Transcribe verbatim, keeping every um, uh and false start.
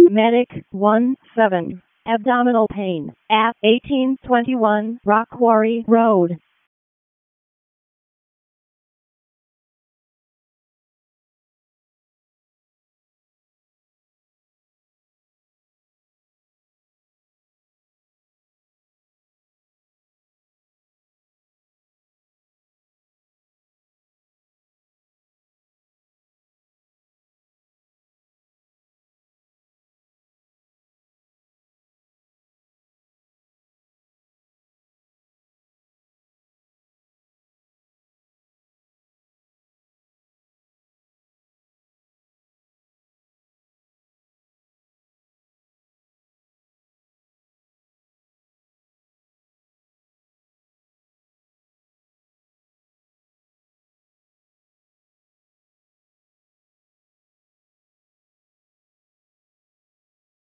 Medic one seven. Abdominal pain at eighteen twenty-one Rock Quarry Road.